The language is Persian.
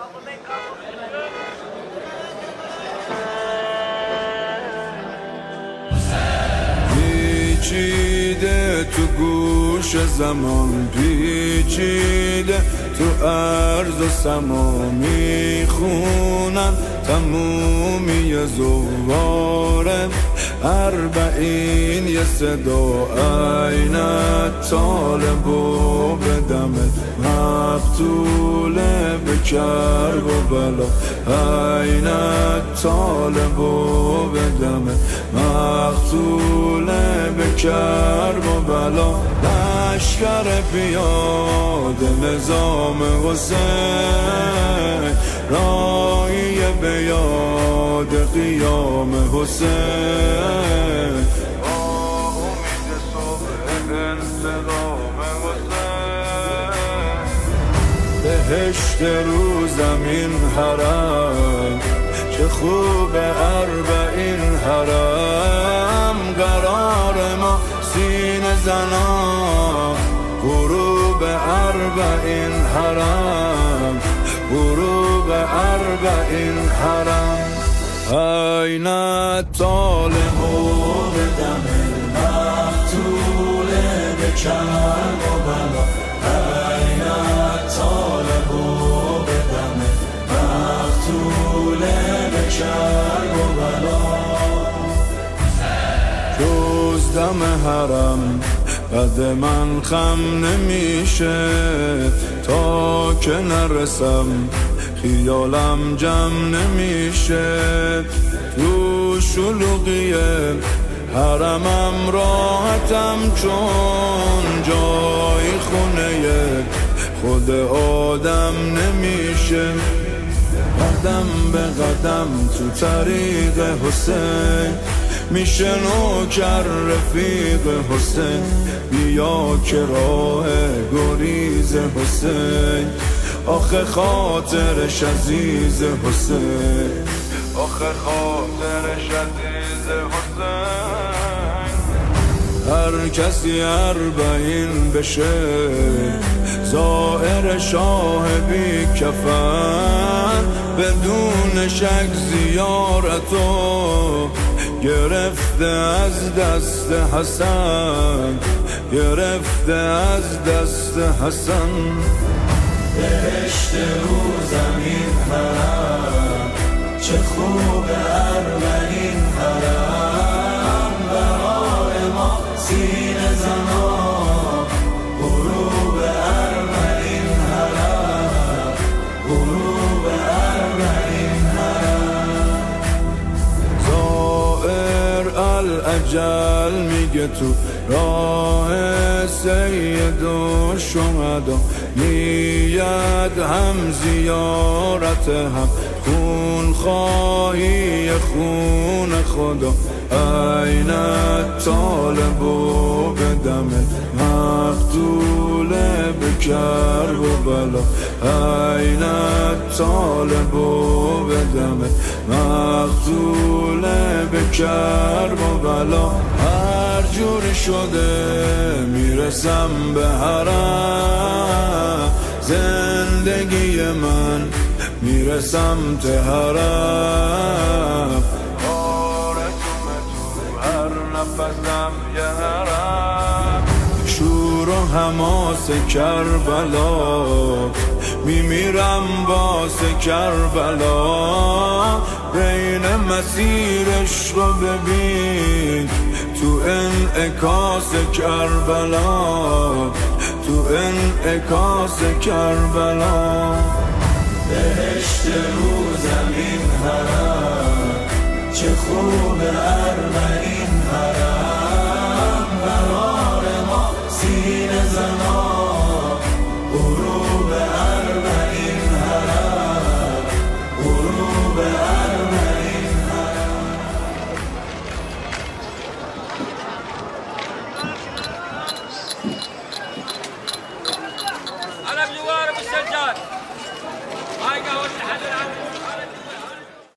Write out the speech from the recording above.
پیچیده تو گوش زمان، پیچیده تو عرض و سما، میخونن تمومی زواره اربعین یه صدا، عینت طالب و به دمت مقتوله به کرب و بلا، عینت طالب و به دمت مقتوله به کرب و بلا. لشکر پیاده نظام حسین، راهی به یاد قیام حسین، با امید صبح انتقام حسین. بهشت رو زمین حرم، چه خوب اربعین حرم، قرار ما سینه زنان، غروب اربعین حرم، غروب اربعین حرم. عینت طالب و به دم مقتوله به کرب و بلا، عینت طالب و به دم مقتوله به کرب و بلا. جز دم حرم قد من خم نمیشه، تا که نرسم خیالم جمع نمیشه. تو شلوغی حرمم راحتم، چون جای خونه خود آدم نمیشه. قدم به قدم تو طریق حسین، میشه نوکر رفیق حسین، بیا که راه گریز حسین، آخه خاطرش عزیز حسین، آخه خاطرش عزیز حسین. هر کسی اربعین بشه، زائر شاه بی کفن، بدون شک زیارتو گرفته از دست حسن، گرفته از دست حسن. بهشت رو زمین حرم، چه خوب اربعین حرم، بهار ما سینه زنان، غروب اربعین حرم، غروب اربعین حرم. زائر الاجل میگه تو راه سید و شهدا، نیت هم زیارت هم خون خواهی خون خدا، عینت طالب و به دمت مقتوله به کرب و بلا، عینت طالب و به دمت مقتوله به کرب و بلا. هر جور شده میرسم به حرم، زندگی من میرسم ته حرم، آرزومه تو هر نفسم یه حرم. شور و حماس کربلا، میمیرم واسه کربلا، بین مسیر عشق رو ببین تو انعکاس کربلا، تو انعکاس کربلا. بهشت رو زمین حرم، چه خوب اربعین حرم،